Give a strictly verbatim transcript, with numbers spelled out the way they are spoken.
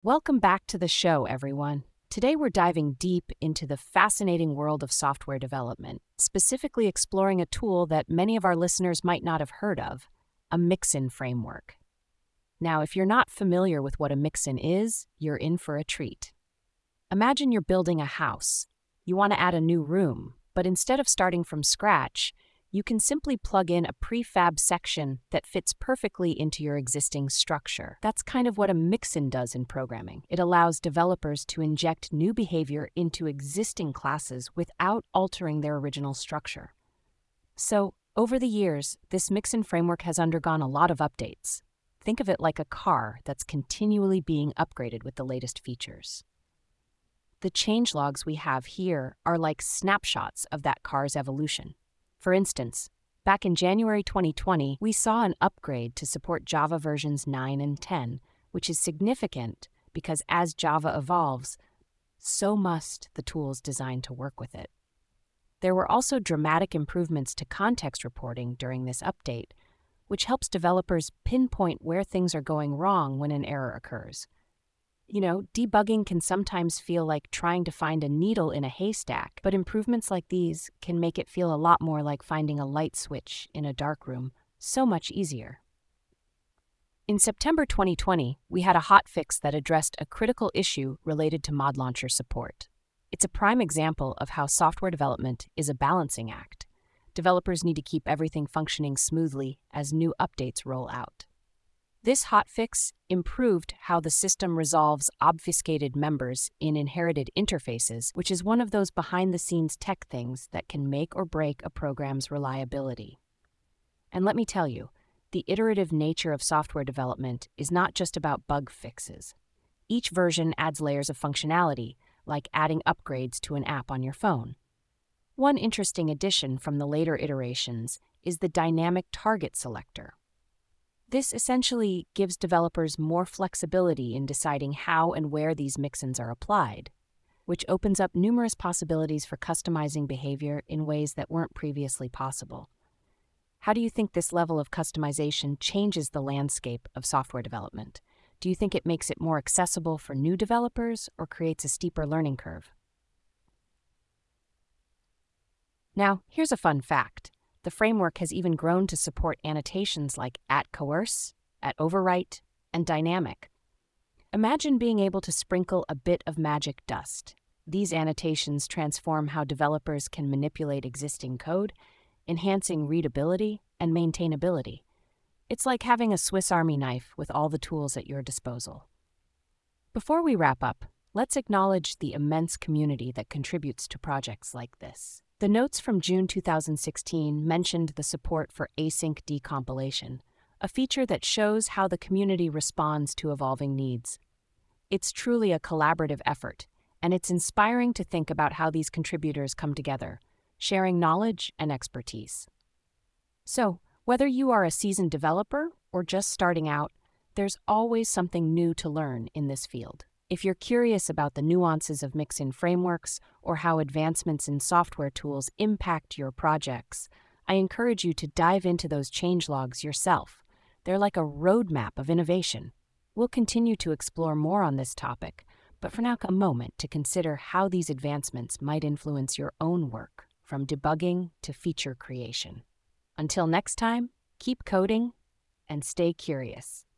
Welcome back to the show, everyone. Today we're diving deep into the fascinating world of software development, specifically exploring a tool that many of our listeners might not have heard of, a Mixin framework. Now, if you're not familiar with what a Mixin is, you're in for a treat. Imagine you're building a house. You want to add a new room, but instead of starting from scratch, you can simply plug in a prefab section that fits perfectly into your existing structure. That's kind of what a Mixin does in programming. It allows developers to inject new behavior into existing classes without altering their original structure. So, over the years, this Mixin framework has undergone a lot of updates. Think of it like a car that's continually being upgraded with the latest features. The changelogs we have here are like snapshots of that car's evolution. For instance, back in January twenty twenty, we saw an upgrade to support Java versions nine and ten, which is significant because as Java evolves, so must the tools designed to work with it. There were also dramatic improvements to context reporting during this update, which helps developers pinpoint where things are going wrong when an error occurs. You know, debugging can sometimes feel like trying to find a needle in a haystack, but improvements like these can make it feel a lot more like finding a light switch in a dark room, so much easier. In September twenty twenty, we had a hotfix that addressed a critical issue related to mod launcher support. It's a prime example of how software development is a balancing act. Developers need to keep everything functioning smoothly as new updates roll out. This hotfix improved how the system resolves obfuscated members in inherited interfaces, which is one of those behind-the-scenes tech things that can make or break a program's reliability. And let me tell you, the iterative nature of software development is not just about bug fixes. Each version adds layers of functionality, like adding upgrades to an app on your phone. One interesting addition from the later iterations is the dynamic target selector. This essentially gives developers more flexibility in deciding how and where these mixins are applied, which opens up numerous possibilities for customizing behavior in ways that weren't previously possible. How do you think this level of customization changes the landscape of software development? Do you think it makes it more accessible for new developers or creates a steeper learning curve? Now, here's a fun fact. The framework has even grown to support annotations like at coerce, at overwrite, and dynamic. Imagine being able to sprinkle a bit of magic dust. These annotations transform how developers can manipulate existing code, enhancing readability and maintainability. It's like having a Swiss Army knife with all the tools at your disposal. Before we wrap up, let's acknowledge the immense community that contributes to projects like this. The notes from June two thousand sixteen mentioned the support for async decompilation, a feature that shows how the community responds to evolving needs. It's truly a collaborative effort, and it's inspiring to think about how these contributors come together, sharing knowledge and expertise. So, whether you are a seasoned developer or just starting out, there's always something new to learn in this field. If you're curious about the nuances of Mixin frameworks or how advancements in software tools impact your projects, I encourage you to dive into those changelogs yourself. They're like a roadmap of innovation. We'll continue to explore more on this topic, but for now, a moment to consider how these advancements might influence your own work, from debugging to feature creation. Until next time, keep coding and stay curious.